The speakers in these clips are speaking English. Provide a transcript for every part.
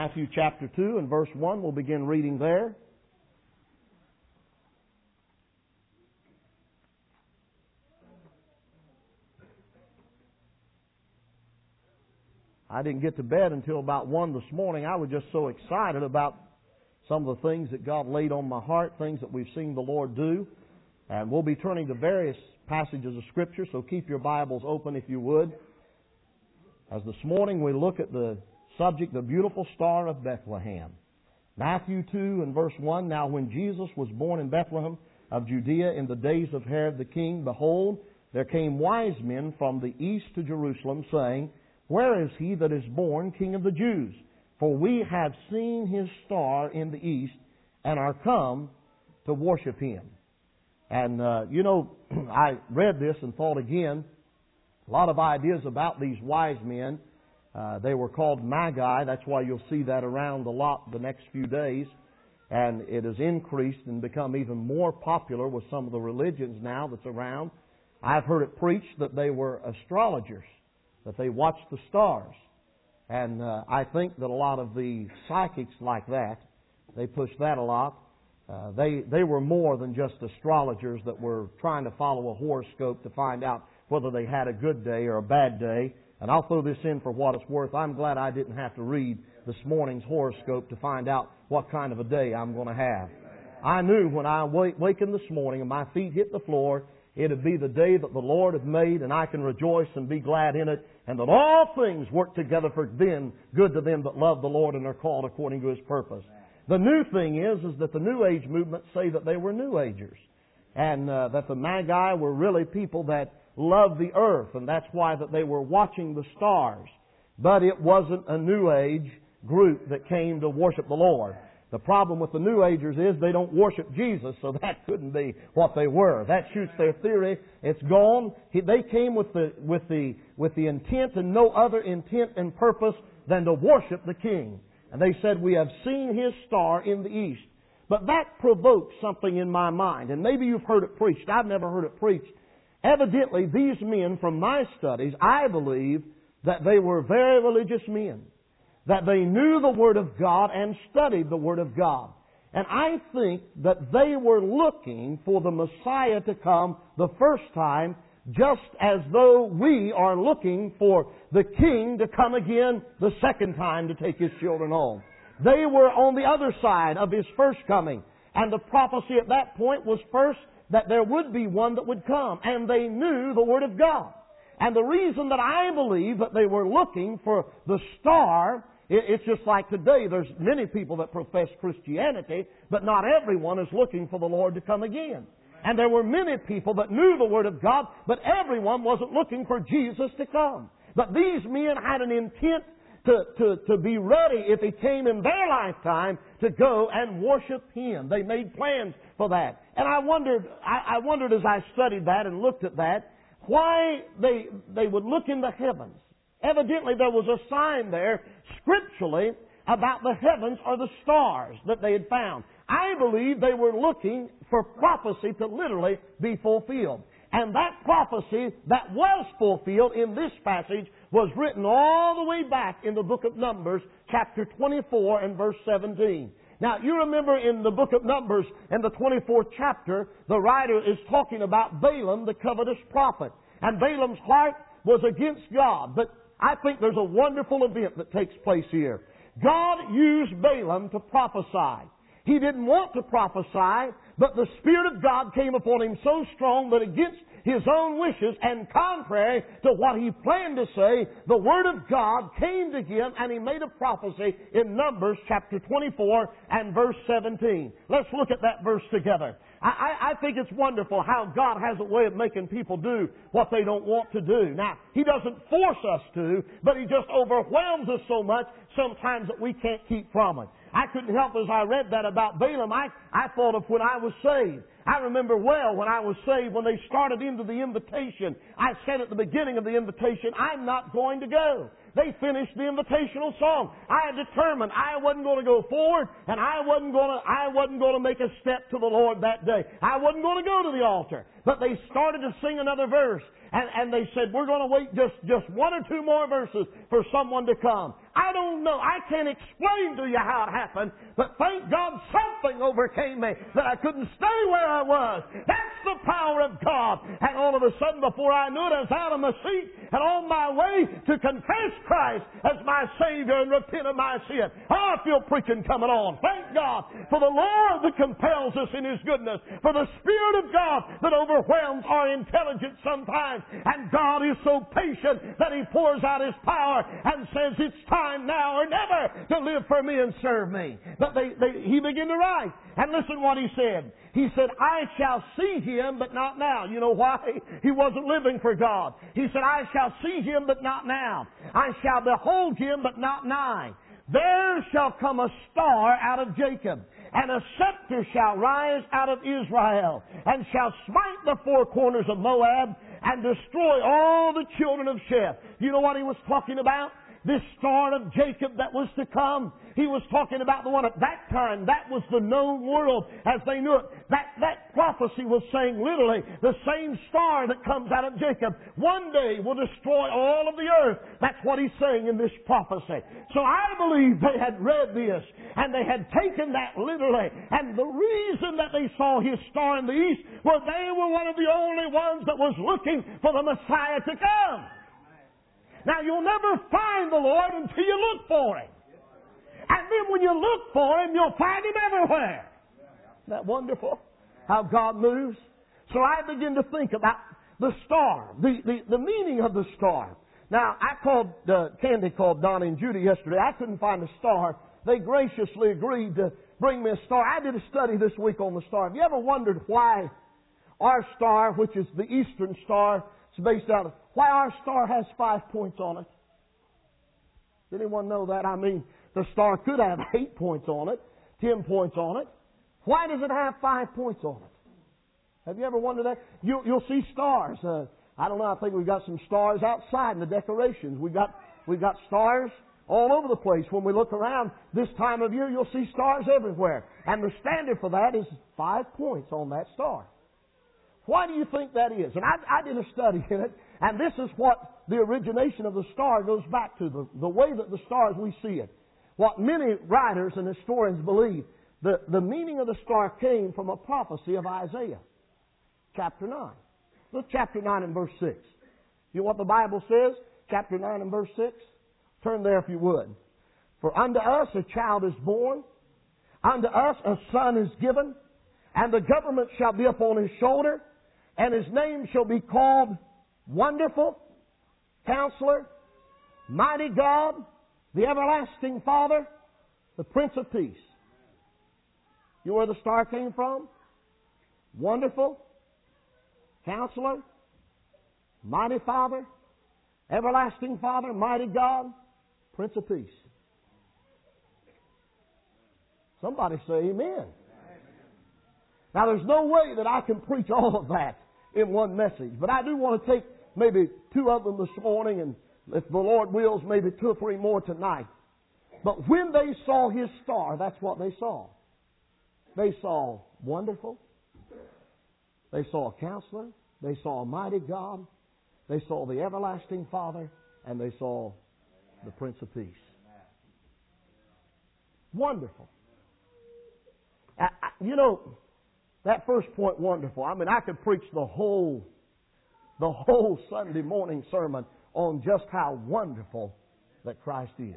Matthew chapter 2 and verse 1. We'll begin reading there. I didn't get to bed until about 1 this morning. I was just so excited about some of the things that God laid on my heart, things that we've seen the Lord do. And we'll be turning to various passages of Scripture, so keep your Bibles open if you would. As this morning we look at the subject, the beautiful star of Bethlehem. Matthew 2 and verse 1, Now when Jesus was born in Bethlehem of Judea in the days of Herod the king, behold, there came wise men from the east to Jerusalem, saying, Where is he that is born King of the Jews? For we have seen his star in the east, and are come to worship him. And, I read this and thought again, a lot of ideas about these wise men. They were called Magi. That's why you'll see that around a lot the next few days. And it has increased and become even more popular with some of the religions now that's around. I've heard it preached that they were astrologers, that they watched the stars. And I think that a lot of the psychics like that, they push that a lot. They were more than just astrologers that were trying to follow a horoscope to find out whether they had a good day or a bad day. And I'll throw this in for what it's worth. I'm glad I didn't have to read this morning's horoscope to find out what kind of a day I'm going to have. I knew when I wakened this morning and my feet hit the floor, it'd be the day that the Lord had made, and I can rejoice and be glad in it, and that all things work together for good to them that love the Lord and are called according to His purpose. The new thing is that the New Age movement say that they were New Agers, and that the Magi were really people that loved the earth, and that's why that they were watching the stars. But it wasn't a New Age group that came to worship the Lord. The problem with the New Agers is they don't worship Jesus, so that couldn't be what they were. That shoots their theory. It's gone. They came with the intent and no other intent and purpose than to worship the King. And they said, We have seen his star in the east. But that provoked something in my mind. And maybe you've heard it preached. I've never heard it preached. Evidently, these men, from my studies, I believe that they were very religious men. That they knew the Word of God and studied the Word of God. And I think that they were looking for the Messiah to come the first time, just as though we are looking for the King to come again the second time to take His children home. They were on the other side of His first coming. And the prophecy at that point was first that there would be one that would come. And they knew the Word of God. And the reason that I believe that they were looking for the star, it's just like today. There's many people that profess Christianity, but not everyone is looking for the Lord to come again. And there were many people that knew the Word of God, but everyone wasn't looking for Jesus to come. But these men had an intent to be ready if He came in their lifetime to go and worship Him. They made plans for that. And I wondered as I studied that and looked at that, why they would look in the heavens. Evidently there was a sign there scripturally about the heavens or the stars that they had found. I believe they were looking for prophecy to literally be fulfilled. And that prophecy that was fulfilled in this passage was written all the way back in the book of Numbers, chapter 24 and verse 17. Now, you remember in the book of Numbers, in the 24th chapter, the writer is talking about Balaam, the covetous prophet. And Balaam's heart was against God. But I think there's a wonderful event that takes place here. God used Balaam to prophesy. He didn't want to prophesy, but the Spirit of God came upon him so strong that against his own wishes and contrary to what he planned to say, the Word of God came to him and he made a prophecy in Numbers chapter 24 and verse 17. Let's look at that verse together. I think it's wonderful how God has a way of making people do what they don't want to do. Now, He doesn't force us to, but He just overwhelms us so much sometimes that we can't keep from it. I couldn't help as I read that about Balaam. I thought of when I was saved. I remember well when I was saved, when they started into the invitation, I said at the beginning of the invitation, I'm not going to go. They finished the invitational song. I had determined I wasn't going to go forward, and I wasn't going to make a step to the Lord that day. I wasn't going to go to the altar. But they started to sing another verse, and they said, we're going to wait just one or two more verses for someone to come. I don't know. I can't explain to you how it happened, but thank God something overcame me that I couldn't stay where I was. That's the power of God. And all of a sudden, before I knew it, I was out of my seat and on my way to confess Christ as my Savior and repent of my sin. Oh, I feel preaching coming on. Thank God for the Lord that compels us in His goodness, for the Spirit of God that overwhelms our intelligence sometimes. And God is so patient that He pours out His power and says, it's time now or never to live for me and serve me. But he began to write. And listen what he said. He said, I shall see Him, but not now. You know why? He wasn't living for God. He said, I shall see Him, but not now. I shall behold Him, but not nigh. There shall come a star out of Jacob, and a scepter shall rise out of Israel, and shall smite the four corners of Moab, and destroy all the children of Sheth. You know what he was talking about? This star of Jacob that was to come. He was talking about the one at that time. That was the known world as they knew it. That prophecy was saying literally the same star that comes out of Jacob one day will destroy all of the earth. That's what he's saying in this prophecy. So I believe they had read this and they had taken that literally. And the reason that they saw his star in the east was they were one of the only ones that was looking for the Messiah to come. Now, you'll never find the Lord until you look for Him. And then when you look for Him, you'll find Him everywhere. Isn't that wonderful? How God moves. So I begin to think about the star, the meaning of the star. Now, Candy called Donnie and Judy yesterday. I couldn't find a star. They graciously agreed to bring me a star. I did a study this week on the star. Have you ever wondered why our star, which is the Eastern Star, it's based out of why our star has 5 points on it? Does anyone know that? I mean, the star could have 8 points on it, 10 points on it. Why does it have 5 points on it? Have you ever wondered that? You'll see stars. I don't know. I think we've got some stars outside in the decorations. We've got stars all over the place. When we look around this time of year, you'll see stars everywhere. And the standard for that is 5 points on that star. Why do you think that is? And I did a study in it, and this is what the origination of the star goes back to, the way that the stars we see it. What many writers and historians believe, the meaning of the star came from a prophecy of Isaiah, chapter 9. Look, chapter 9 and verse 6. You know what the Bible says? Chapter 9 and verse 6? Turn there if you would. For unto us a child is born, unto us a son is given, and the government shall be upon His shoulder, and His name shall be called Wonderful, Counselor, Mighty God, the Everlasting Father, the Prince of Peace. You know where the star came from? Wonderful, Counselor, Mighty Father, Everlasting Father, Mighty God, Prince of Peace. Somebody say amen. Now, there's no way that I can preach all of that in one message, but I do want to take maybe 2 of them this morning, and if the Lord wills, maybe 2 or 3 more tonight. But when they saw His star, that's what they saw. They saw Wonderful. They saw a Counselor. They saw a Mighty God. They saw the Everlasting Father. And they saw the Prince of Peace. Wonderful. You know, that first point, wonderful. I mean, I could preach the whole Sunday morning sermon on just how wonderful that Christ is.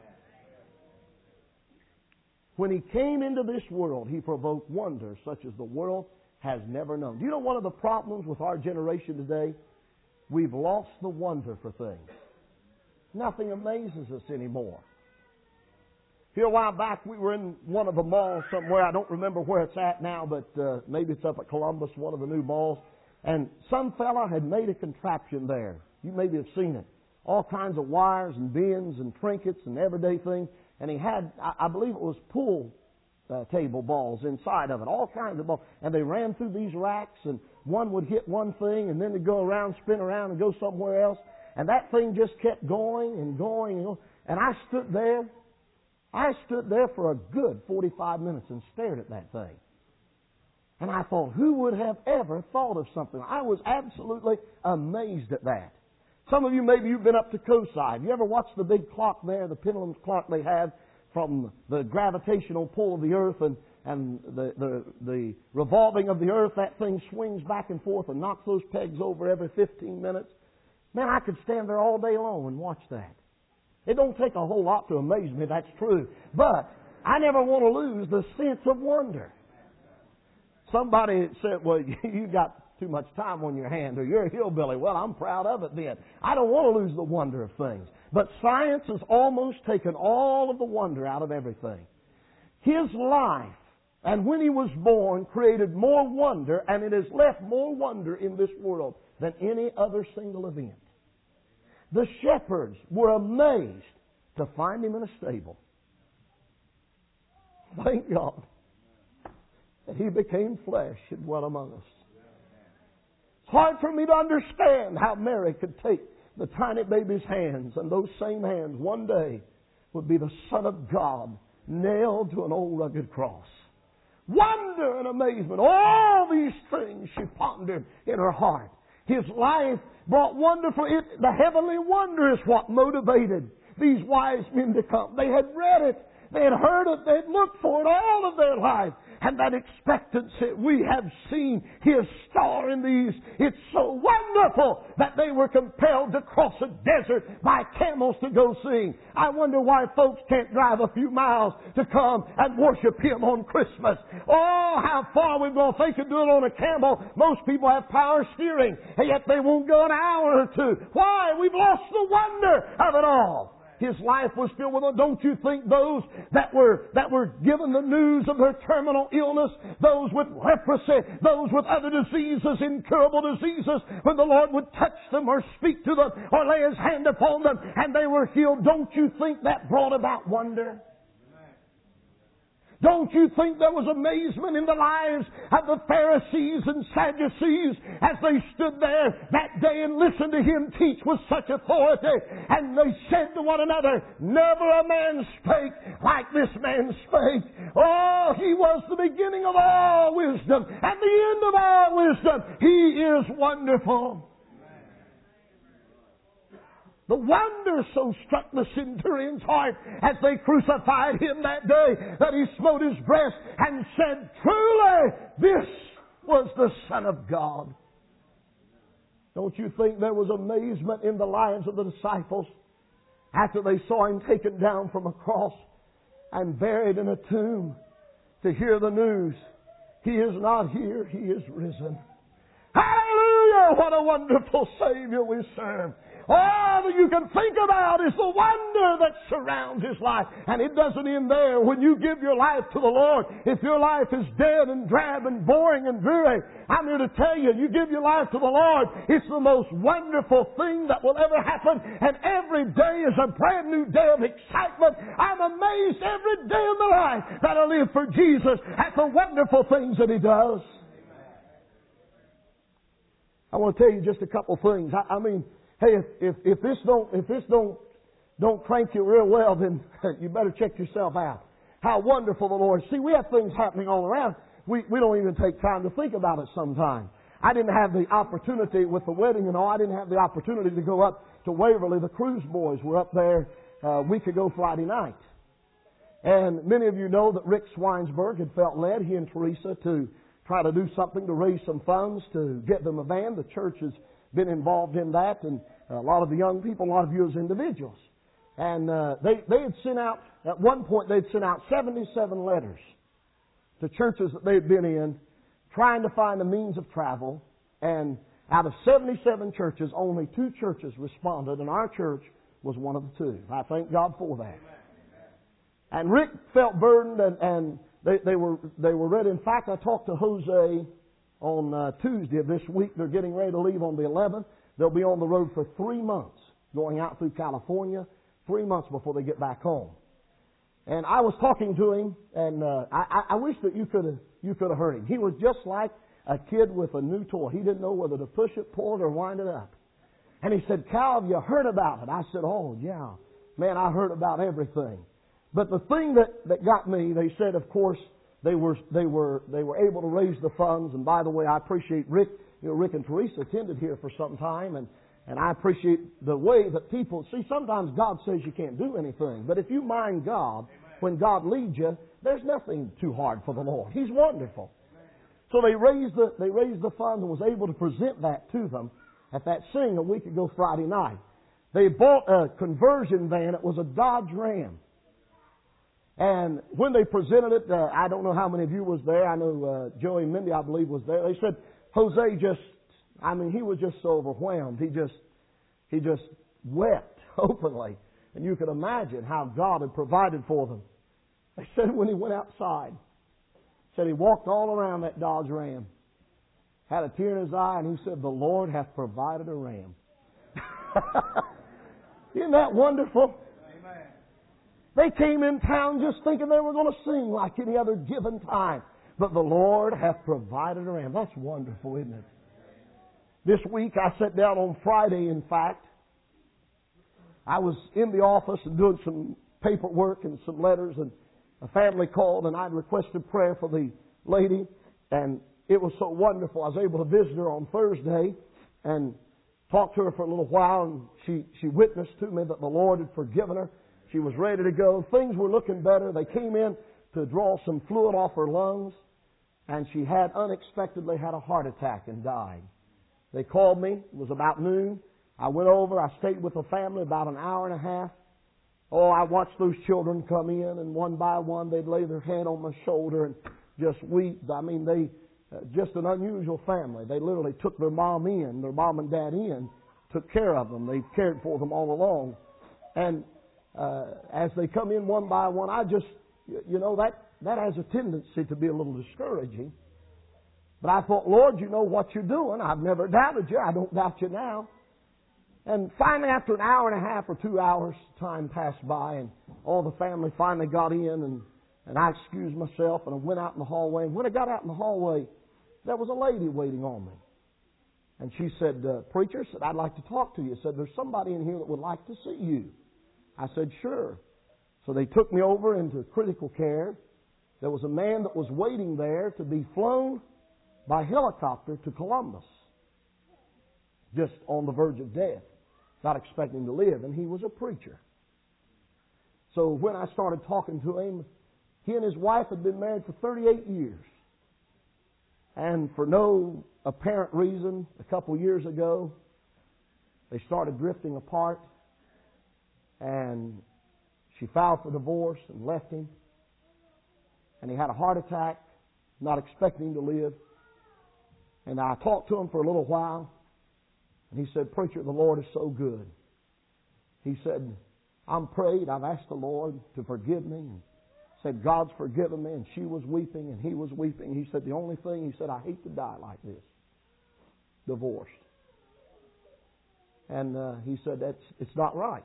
When He came into this world, He provoked wonders such as the world has never known. Do you know one of the problems with our generation today? We've lost the wonder for things. Nothing amazes us anymore. Here a while back, we were in one of the malls somewhere. I don't remember where it's at now, but maybe it's up at Columbus, one of the new malls. And some fella had made a contraption there. You maybe have seen it. All kinds of wires and bins and trinkets and everyday things. And he had, I believe it was pull table balls inside of it, all kinds of balls. And they ran through these racks, and one would hit one thing, and then they'd go around, spin around, and go somewhere else. And that thing just kept going and going and going. And I stood there for a good 45 minutes and stared at that thing. And I thought, who would have ever thought of something? I was absolutely amazed at that. Some of you, maybe you've been up to Coeside. You ever watched the big clock there, the pendulum clock they have from the gravitational pull of the earth and the revolving of the earth? That thing swings back and forth and knocks those pegs over every 15 minutes. Man, I could stand there all day long and watch that. It don't take a whole lot to amaze me, that's true. But I never want to lose the sense of wonder. Somebody said, well, you got too much time on your hand, or you're a hillbilly. Well, I'm proud of it then. I don't want to lose the wonder of things. But science has almost taken all of the wonder out of everything. His life, and when he was born, created more wonder, and it has left more wonder in this world than any other single event. The shepherds were amazed to find him in a stable. Thank God that he became flesh and dwelt among us. It's hard for me to understand how Mary could take the tiny baby's hands, and those same hands one day would be the Son of God nailed to an old rugged cross. Wonder and amazement, all these things she pondered in her heart. His life brought wonder for it. The heavenly wonder is what motivated these wise men to come. They had read it. They had heard it. They had looked for it all of their life. And that expectancy, we have seen His star in these. It's so wonderful that they were compelled to cross a desert by camels to go see. I wonder why folks can't drive a few miles to come and worship Him on Christmas. Oh, how far we've gone. If they could do it on a camel, most people have power steering, and yet they won't go an hour or two. Why? We've lost the wonder of it all. His life was filled with them. Don't you think those that were given the news of their terminal illness, those with leprosy, those with other diseases, incurable diseases, when the Lord would touch them or speak to them or lay His hand upon them and they were healed, don't you think that brought about wonder? Don't you think there was amazement in the lives of the Pharisees and Sadducees as they stood there that day and listened to Him teach with such authority? And they said to one another, never a man spake like this man spake. Oh, He was the beginning of all wisdom and the end of all wisdom. He is wonderful. The wonder so struck the centurion's heart as they crucified Him that day that he smote his breast and said, truly, this was the Son of God. Don't you think there was amazement in the lives of the disciples after they saw Him taken down from a cross and buried in a tomb to hear the news? He is not here, He is risen. Hallelujah! What a wonderful Savior we serve. All that you can think about is the wonder that surrounds His life. And it doesn't end there. When you give your life to the Lord, if your life is dead and drab and boring and dreary, I'm here to tell you, you give your life to the Lord, it's the most wonderful thing that will ever happen. And every day is a brand new day of excitement. I'm amazed every day of my life that I live for Jesus at the wonderful things that He does. I want to tell you just a couple things. I mean, hey, if this don't crank you real well, then you better check yourself out. How wonderful the Lord. See, we have things happening all around. We don't even take time to think about it sometimes. I didn't have the opportunity with the wedding and all. I didn't have the opportunity to go up to Waverly. The Cruise boys were up there a week ago Friday night. And many of you know that Rick Swinesburg had felt led, he and Teresa, to try to do something to raise some funds to get them a van. The church has been involved in that, and a lot of the young people, a lot of you as individuals. And they had sent out, at one point they'd sent out 77 letters to churches that they'd been in, trying to find a means of travel. And out of 77 churches, only 2 churches responded, and our church was one of the 2. I thank God for that. And Rick felt burdened, and they were ready. In fact, I talked to Jose on Tuesday of this week. They're getting ready to leave on the 11th. They'll be on the road for 3 months, going out through California, 3 months before they get back home. And I was talking to him, and I wish that you could have heard him. He was just like a kid with a new toy. He didn't know whether to push it, pull it, or wind it up. And he said, "Cal, have you heard about it?" I said, "Oh, yeah. Man, I heard about everything." But the thing that got me, they said, of course, they were able to raise the funds. And by the way, I appreciate Rick. You know, Rick and Teresa attended here for some time, and I appreciate the way that people see. Sometimes God says you can't do anything, but if you mind God, when God leads you, there's nothing too hard for the Lord. He's wonderful. So they raised the funds and was able to present that to them at that sing a week ago Friday night. They bought a conversion van. It was a Dodge Ram. And when they presented it, I don't know how many of you was there. I know Joey Mindy, I believe, was there. They said, Jose he was just so overwhelmed. He just wept openly. And you can imagine how God had provided for them. They said when he went outside, said he walked all around that Dodge Ram, had a tear in his eye, and he said, "The Lord hath provided a ram." Isn't that wonderful? Amen. They came in town just thinking they were going to sing like any other given time. But the Lord hath provided a ram. That's wonderful, isn't it? This week I sat down on Friday, in fact. I was in the office and doing some paperwork and some letters, and a family called, and I'd requested prayer for the lady, and it was so wonderful. I was able to visit her on Thursday and talk to her for a little while, and she witnessed to me that the Lord had forgiven her. She was ready to go. Things were looking better. They came in to draw some fluid off her lungs, and she had unexpectedly had a heart attack and died. They called me. It was about noon. I went over. I stayed with the family about an hour and a half. Oh, I watched those children come in, and one by one they'd lay their hand on my shoulder and just weep. I mean, they just an unusual family. They literally took their mom and dad in, took care of them. They cared for them all along. And as they come in one by one, I just, that has a tendency to be a little discouraging. But I thought, Lord, you know what you're doing. I've never doubted you. I don't doubt you now. And finally, after an hour and a half or 2 hours, time passed by, and all the family finally got in, and I excused myself, and I went out in the hallway. And when I got out in the hallway, there was a lady waiting on me. And she said, "Preacher," said, "I'd like to talk to you." Said, "There's somebody in here that would like to see you." I said, "Sure." So they took me over into critical care. There was a man that was waiting there to be flown by helicopter to Columbus, just on the verge of death, not expecting to live, and he was a preacher. So when I started talking to him, he and his wife had been married for 38 years. And for no apparent reason, a couple years ago, they started drifting apart, and she filed for divorce and left him. And he had a heart attack, not expecting to live. And I talked to him for a little while, and he said, "Preacher, the Lord is so good." He said, "I'm prayed. I've asked the Lord to forgive me." And said, "God's forgiven me." And she was weeping, and he was weeping. He said, "The only thing," he said, "I hate to die like this, divorced." And he said, "It's not right."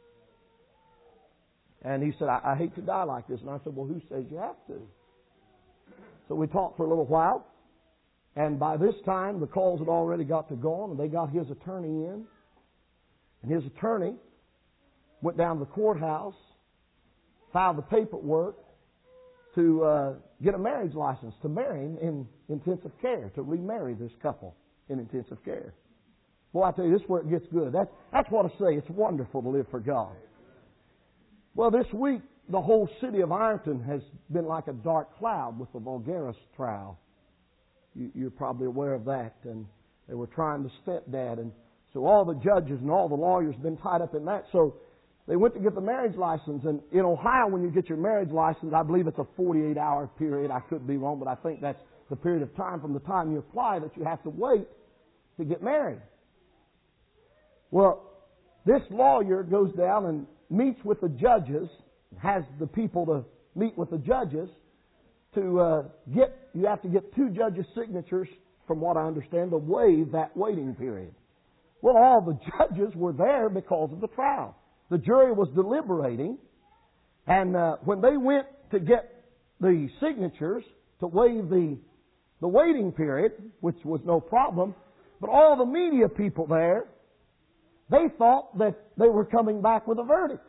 And he said, I hate to die like this." And I said, "Well, who says you have to?" So we talked for a little while. And by this time, the calls had already got to going, and they got his attorney in. And his attorney went down to the courthouse, filed the paperwork to get a marriage license to marry him in intensive care, to remarry this couple in intensive care. Boy, I tell you, this is where it gets good. That's what I say. It's wonderful to live for God. Well, this week, the whole city of Ironton has been like a dark cloud with the Vulgaris trial. You're probably aware of that. And they were trying the stepdad. And so all the judges and all the lawyers have been tied up in that. So they went to get the marriage license. And in Ohio, when you get your marriage license, I believe it's a 48-hour period. I could be wrong, but I think that's the period of time from the time you apply that you have to wait to get married. Well, this lawyer goes down and meets with the judges, has the people to meet with the judges to you have to get 2 judges' signatures, from what I understand, to waive that waiting period. Well, all the judges were there because of the trial. The jury was deliberating, And when they went to get the signatures to waive the waiting period, which was no problem, but all the media people there, they thought that they were coming back with a verdict.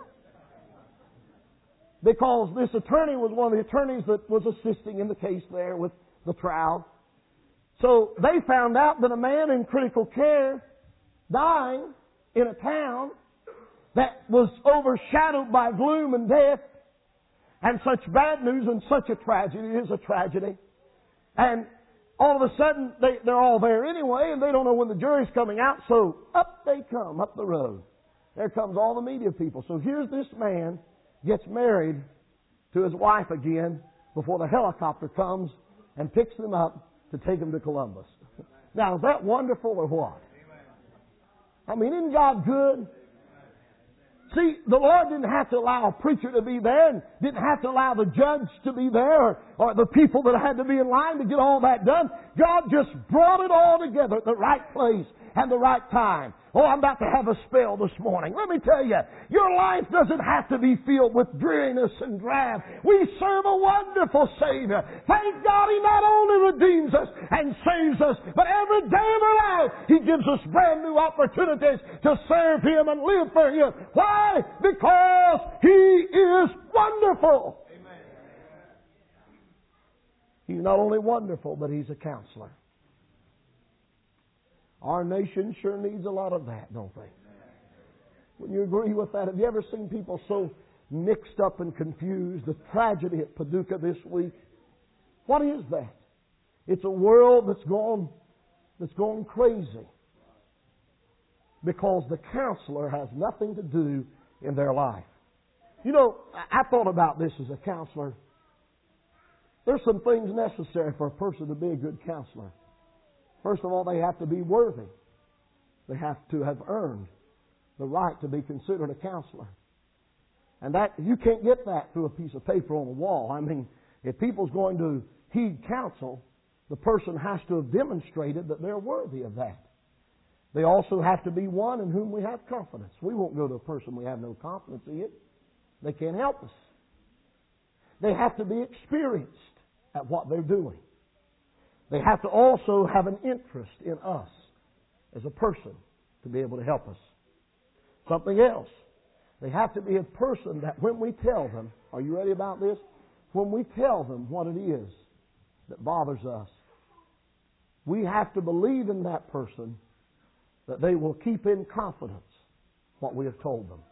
Because this attorney was one of the attorneys that was assisting in the case there with the trial. So they found out that a man in critical care, dying in a town that was overshadowed by gloom and death, and such bad news and such a tragedy is a tragedy. And all of a sudden, they're all there anyway, and they don't know when the jury's coming out, so up they come, up the road. There comes all the media people. So here's this man, gets married to his wife again before the helicopter comes and picks them up to take them to Columbus. Now, is that wonderful or what? I mean, isn't God good? See, the Lord didn't have to allow a preacher to be there and didn't have to allow the judge to be there or the people that had to be in line to get all that done. God just brought it all together at the right place and the right time. Oh, I'm about to have a spell this morning. Let me tell you, your life doesn't have to be filled with dreariness and drab. We serve a wonderful Savior. Thank God He not only redeems us and saves us, but every day of our life He gives us brand new opportunities to serve Him and live for Him. Why? Because He is wonderful. Amen. He's not only wonderful, but He's a counselor. Our nation sure needs a lot of that, don't they? Wouldn't you agree with that? Have you ever seen people so mixed up and confused? The tragedy at Paducah this week. What is that? It's a world that's gone crazy because the counselor has nothing to do in their life. You know, I thought about this as a counselor. There's some things necessary for a person to be a good counselor. First of all, they have to be worthy. They have to have earned the right to be considered a counselor. And that you can't get that through a piece of paper on a wall. I mean, if people's going to heed counsel, the person has to have demonstrated that they're worthy of that. They also have to be one in whom we have confidence. We won't go to a person we have no confidence in. They can't help us. They have to be experienced at what they're doing. They have to also have an interest in us as a person to be able to help us. Something else. They have to be a person that when we tell them, are you ready about this? When we tell them what it is that bothers us, we have to believe in that person that they will keep in confidence what we have told them.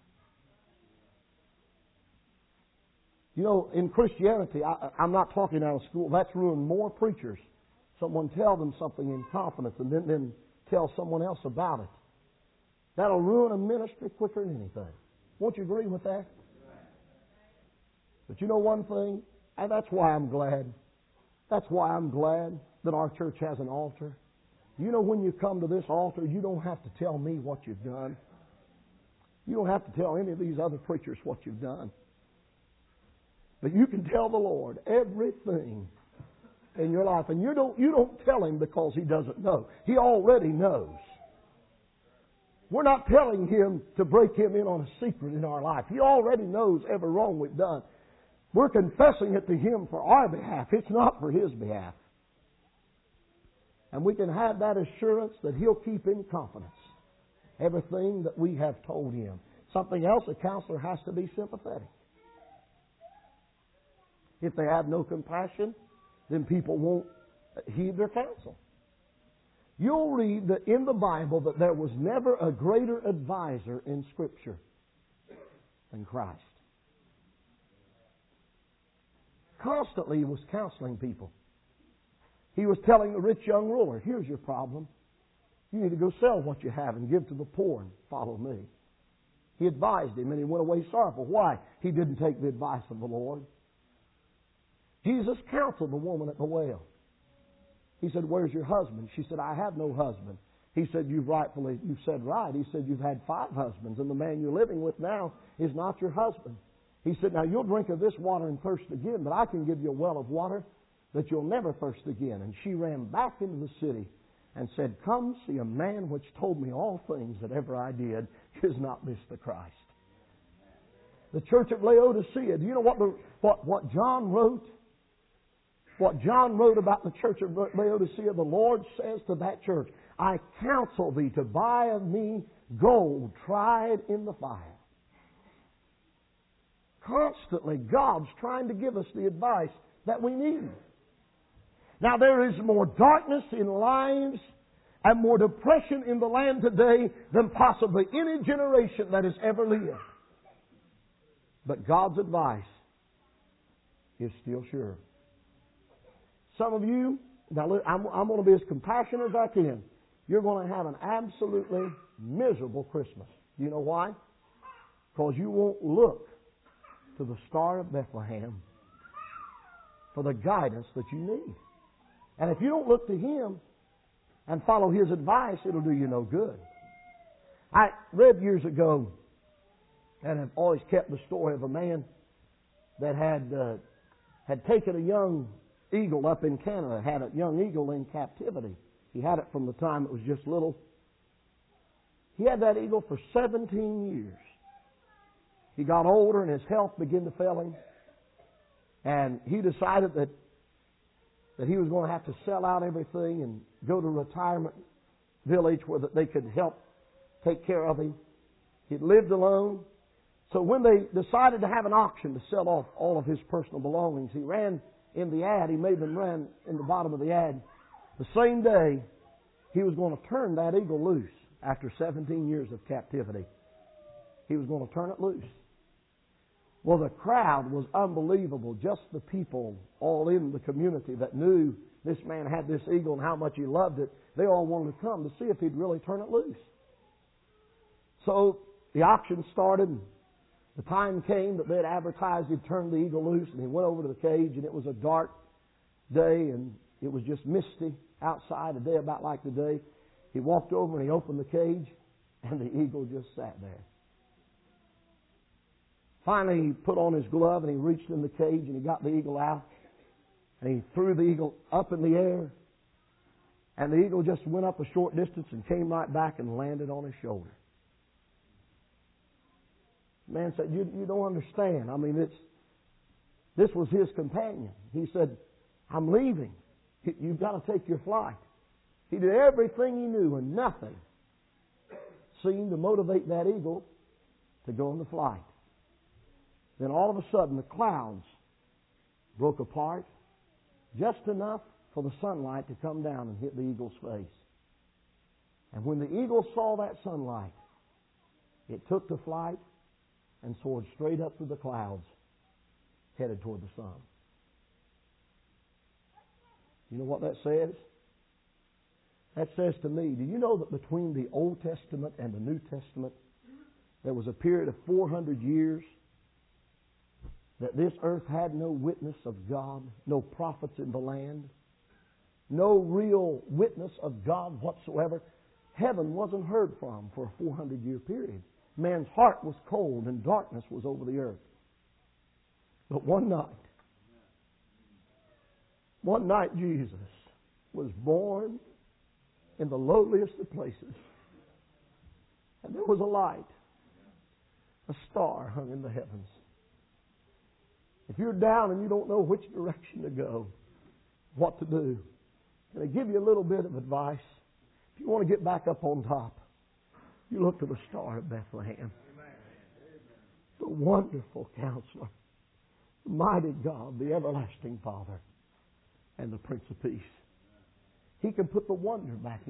You know, in Christianity, I'm not talking out of school. That's ruined more preachers. Someone tell them something in confidence and then tell someone else about it. That'll ruin a ministry quicker than anything. Won't you agree with that? But you know one thing? And that's why I'm glad. That's why I'm glad that our church has an altar. You know, when you come to this altar, you don't have to tell me what you've done. You don't have to tell any of these other preachers what you've done. But you can tell the Lord everything in your life. And you don't tell Him because He doesn't know. He already knows. We're not telling Him to break Him in on a secret in our life. He already knows every wrong we've done. We're confessing it to Him for our behalf. It's not for His behalf. And we can have that assurance that He'll keep in confidence everything that we have told Him. Something else, a counselor has to be sympathetic. If they have no compassion, then people won't heed their counsel. You'll read that in the Bible that there was never a greater advisor in Scripture than Christ. Constantly He was counseling people. He was telling the rich young ruler, here's your problem. You need to go sell what you have and give to the poor and follow me. He advised him and he went away sorrowful. Why? He didn't take the advice of the Lord. Jesus counseled the woman at the well. He said, where's your husband? She said, I have no husband. He said, you've said right. He said, you've had 5 husbands, and the man you're living with now is not your husband. He said, now you'll drink of this water and thirst again, but I can give you a well of water that you'll never thirst again. And she ran back into the city and said, come see a man which told me all things that ever I did. Is not this the Christ? the church of Laodicea. Do you know what John wrote? What John wrote about the church of Laodicea, the Lord says to that church, I counsel thee to buy of me gold tried in the fire. Constantly, God's trying to give us the advice that we need. Now, there is more darkness in lives and more depression in the land today than possibly any generation that has ever lived. But God's advice is still sure. Some of you, now look, I'm going to be as compassionate as I can. You're going to have an absolutely miserable Christmas. Do you know why? Because you won't look to the Star of Bethlehem for the guidance that you need. And if you don't look to Him and follow His advice, it'll do you no good. I read years ago, and have always kept the story of a man that had taken a young eagle up in Canada, had a young eagle in captivity. He had it from the time it was just little. He had that eagle for 17 years. He got older and his health began to fail him. And he decided that he was going to have to sell out everything and go to a retirement village where they could help take care of him. He'd lived alone. So when they decided to have an auction to sell off all of his personal belongings, he ran in the ad. He made them run in the bottom of the ad. The same day, he was going to turn that eagle loose after 17 years of captivity. He was going to turn it loose. Well, the crowd was unbelievable. Just the people all in the community that knew this man had this eagle and how much he loved it, they all wanted to come to see if he'd really turn it loose. So the auction started, and the time came that they'd advertised he'd turned the eagle loose, and he went over to the cage, and it was a dark day, and it was just misty outside, a day about like today. He walked over and he opened the cage, and the eagle just sat there. Finally, he put on his glove and he reached in the cage and he got the eagle out, and he threw the eagle up in the air, and the eagle just went up a short distance and came right back and landed on his shoulder. The man said, you don't understand. I mean, this was his companion. He said, I'm leaving. You've got to take your flight. He did everything he knew, and nothing seemed to motivate that eagle to go on the flight. Then all of a sudden the clouds broke apart just enough for the sunlight to come down and hit the eagle's face. And when the eagle saw that sunlight, it took to flight and soared straight up through the clouds, headed toward the sun. You know what that says? That says to me, do you know that between the Old Testament and the New Testament, there was a period of 400 years that this earth had no witness of God, no prophets in the land, no real witness of God whatsoever. Heaven wasn't heard from for a 400-year period. Man's heart was cold and darkness was over the earth. But one night Jesus was born in the lowliest of places. And there was a light. A star hung in the heavens. If you're down and you don't know which direction to go, what to do, can I give you a little bit of advice? If you want to get back up on top, you look to the Star of Bethlehem. The wonderful Counselor, the mighty God, the everlasting Father, and the Prince of Peace. He can put the wonder back